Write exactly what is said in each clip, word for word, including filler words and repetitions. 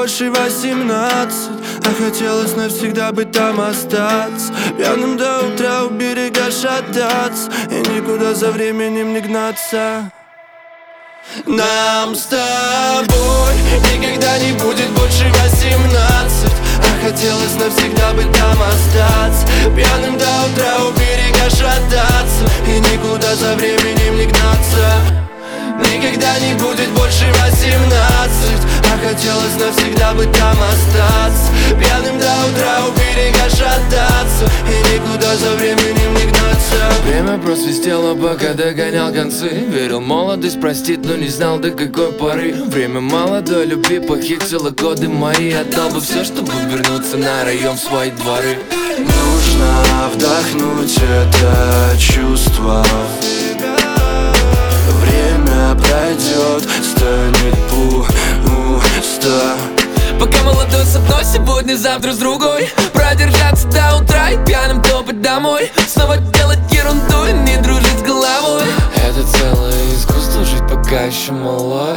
больше восемнадцать, а хотелось навсегда быть там остаться. Пьяным до утра у берега шататься и никуда за временем не гнаться. Нам с тобой никогда не будет больше восемнадцать, а хотелось навсегда быть там остаться. Пьяным до утра у берега шататься и никуда за временем не гнаться. Никогда не будет больше восемнадцать, а хотелось навсегда быть там остаться. Пьяным до утра у берега шататься и никуда за временем не гнаться. Время просвистело, пока догонял концы. Верил, молодость простит, но не знал до какой поры. Время молодой любви похитило годы мои. Отдал бы все, чтобы вернуться на район в свои дворы. Нужно вдохнуть это чувство. Время пройдет, станет пусто. Пока молодой с одной, сегодня, завтра с другой. Продержаться до утра и пьяным топать домой. Снова делать ерунду и не дружить с головой. Это целое искусство, жить пока еще молодой.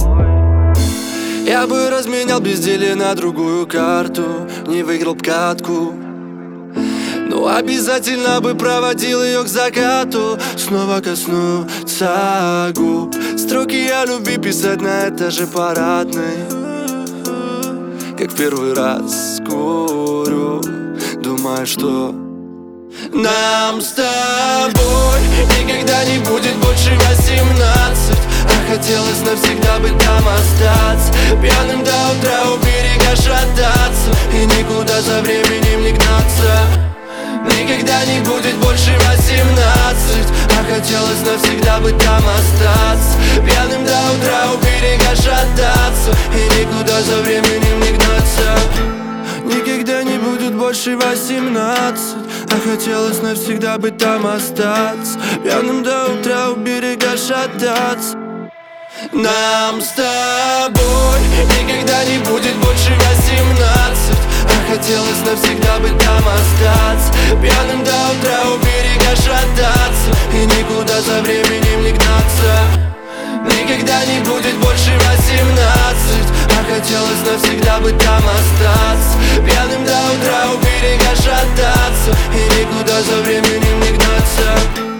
Я бы разменял безделие на другую карту, не выиграл б катку, но обязательно бы проводил ее к закату. Снова коснуться губ, строки о любви писать на этаже парадной. Как первый раз курю, думаю, что нам с тобой никогда не будет больше восемнадцать, а хотелось навсегда быть там остаться. Пьяным до утра у берега шататься и никуда за временем не гнаться. Никогда не будет больше восемнадцать, а хотелось навсегда быть там остаться. Пьяным до утра у берега шататься и никуда за временем не гнаться. Никогда не будет больше восемнадцать, а хотелось навсегда быть там остаться. Пьяным до утра у берега шататься. Нам с тобой никогда не будет больше восемнадцать, а хотелось навсегда быть там остаться. Пьяным до утра у берега шататься и никуда за временем не гнаться. Никогда не будет больше восемнадцать, а хотелось навсегда быть там остаться. Пьяным до утра у берега шататься и никуда за временем не гнаться.